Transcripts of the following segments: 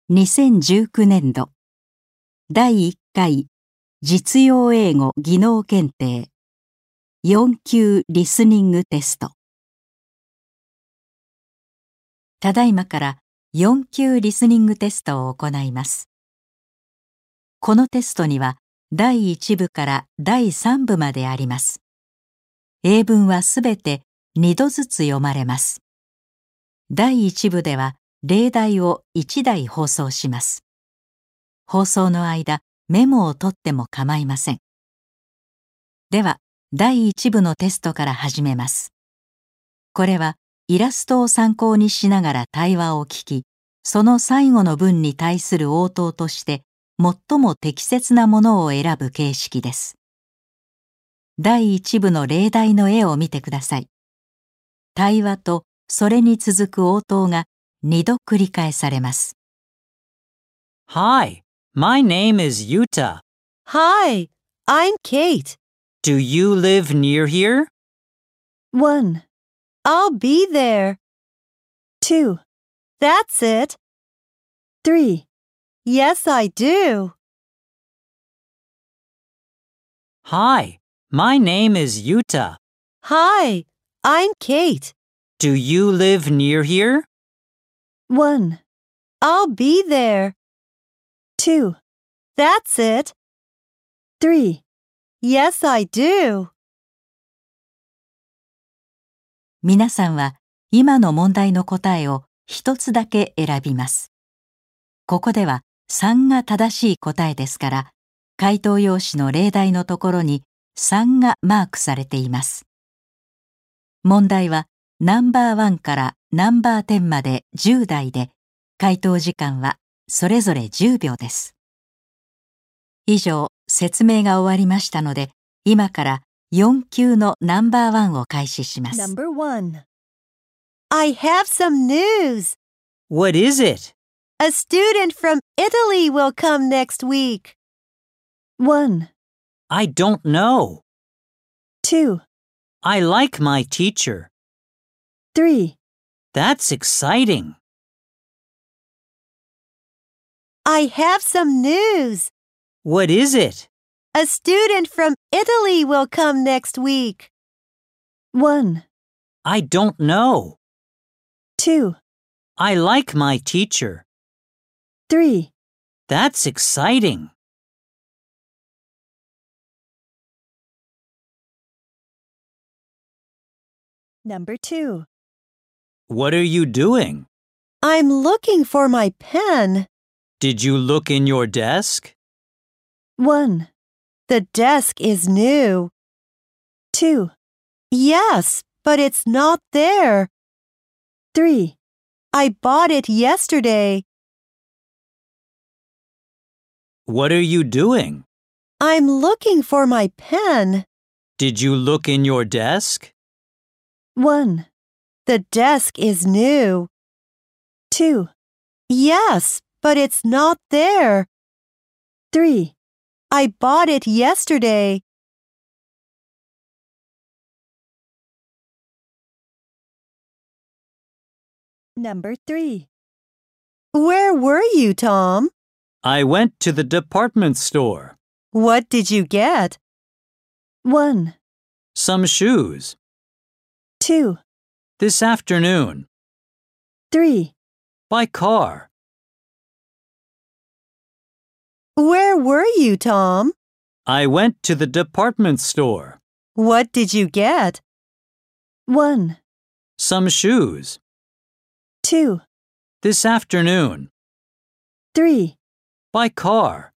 2019年度第1回実用英語技能検定4級リスニングテスト。ただいまから4級リスニングテストを行います。このテストには第1部から第3部まであります。英文はすべて2度ずつ読まれます。第1部では例題を1題放送します。放送の間、メモを取っても構いません。では、第1部のテストから始めます。これはイラストを参考にしながら対話を聞き、その最後の文に対する応答として最も適切なものを選ぶ形式です。第1部の例題の絵を見てください。対話とそれに続く応答が2度繰り返されます。 Hi, my name is Yuta. Hi, I'm Kate. Do you live near here? 1. I'll be there. 2. That's it. 3. Yes, I do. Hi, my name is Yuta. Hi, I'm Kate. Do you live near here? 1. I'll be there. 2. That's it. 3. Yes, I do. 皆さんは今の問題の答えを一つだけ選びます。ここでは3が正しい答えですから、回答用紙の例題のところに3がマークされています。問題はナンバー1からナンバー10まで10題で、回答時間はそれぞれ10秒です。以上、説明が終わりましたので、今から4級のナンバー1を開始します。 Number 1. I have some news. What is it? A student from Italy will come next week. 1. I don't know. 2. I like my teacher. 3. That's exciting. I have some news. What is it? A student from Italy will come next week. 1. I don't know. 2. I like my teacher. 3. That's exciting. Number 2. What are you doing? I'm looking for my pen. Did you look in your desk? 1. The desk is new. 2. Yes, but it's not there. 3. I bought it yesterday. What are you doing? I'm looking for my pen. Did you look in your desk? 1. The desk is new. 2. Yes, but it's not there. 3. I bought it yesterday. Number 3. Where were you, Tom? I went to the department store. What did you get? 1. Some shoes. 2. This afternoon. 3. By car. Where were you, Tom? I went to the department store. What did you get? 1. Some shoes. 2. This afternoon. 3. By car.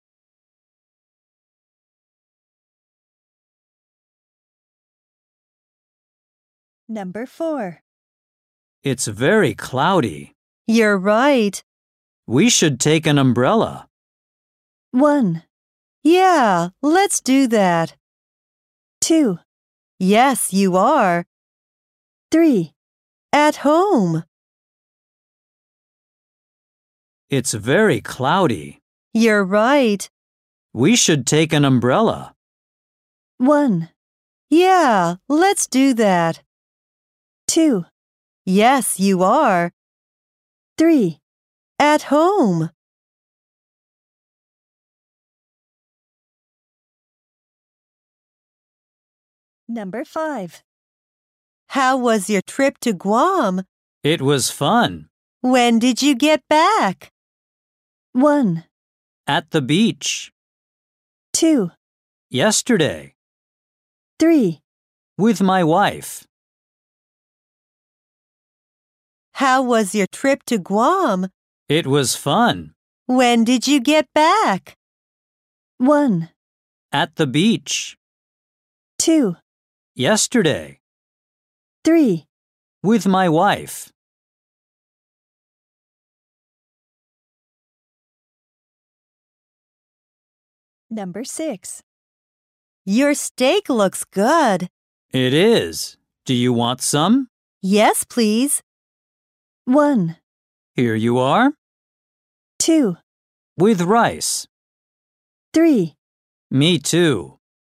Number 4. It's very cloudy. You're right. We should take an umbrella. 1. Yeah, let's do that. 2. Yes, you are. 3. At home. It's very cloudy. You're right. We should take an umbrella. 1. Yeah, let's do that. 2. Yes, you are. 3. At home. Number 5. How was your trip to Guam? It was fun. When did you get back? 1, At the beach. 2, Yesterday. 3. With my wife. How was your trip to Guam? It was fun. When did you get back? 1, At the beach. 2, Yesterday. 3. With my wife. Number 6. Your steak looks good. It is. Do you want some? Yes, please. 1, Here you are. 2, With rice. 3. Me too.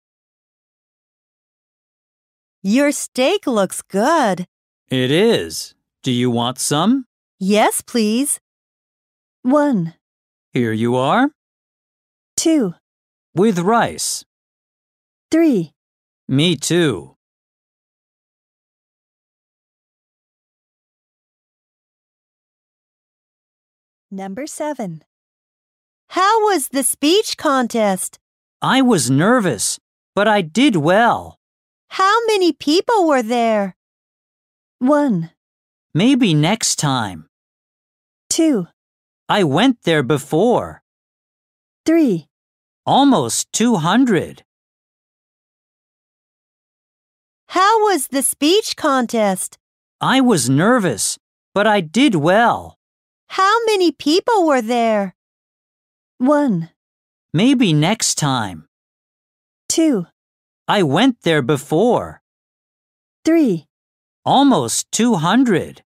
Your steak looks good. It is. Do you want some? Yes, please. 1, Here you are. 2, With rice. 3. Me too. Number 7. How was the speech contest? I was nervous, but I did well. How many people were there? 1, Maybe next time. 2, I went there before. 3. Almost 200. How was the speech contest? I was nervous, but I did well. How many people were there? 1, Maybe next time. 2, I went there before. 3. Almost 200.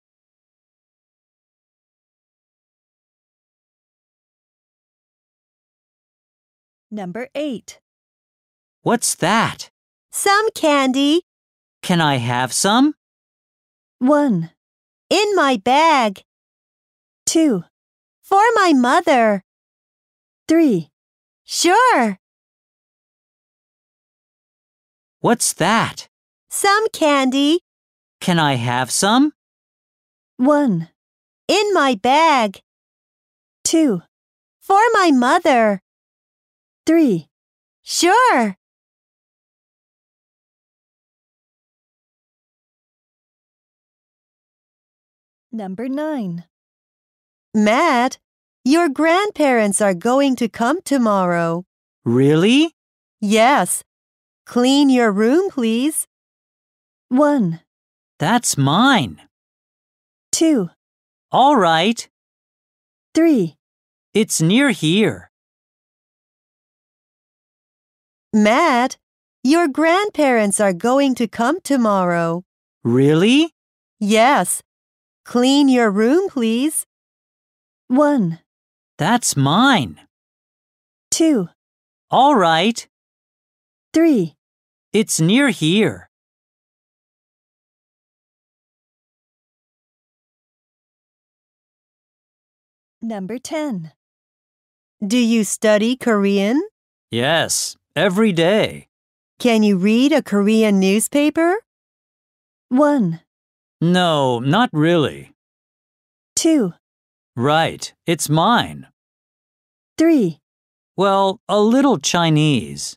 Number 8. What's that? Some candy. Can I have some? 1, In my bag. 2, For my mother. 3. Sure. What's that? Some candy. Can I have some? 1, In my bag. 2, For my mother. 3. Sure. Number 9. Matt, your grandparents are going to come tomorrow. Really? Yes. Clean your room, please. 1, That's mine. 2, All right. 3. It's near here. Matt, your grandparents are going to come tomorrow. Really? Yes. Clean your room, please. 1, That's mine. 2, All right. 3. It's near here. Number 10. Do you study Korean? Yes, every day. Can you read a Korean newspaper? 1, No, not really. 2, Right, it's mine. 3. Well, a little Chinese.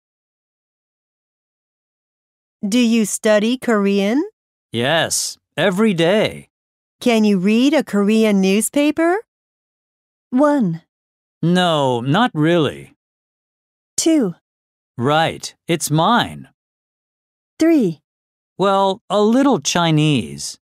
Do you study Korean? Yes, every day. Can you read a Korean newspaper? 1, No, not really. 2, Right, it's mine. 3. Well, a little Chinese.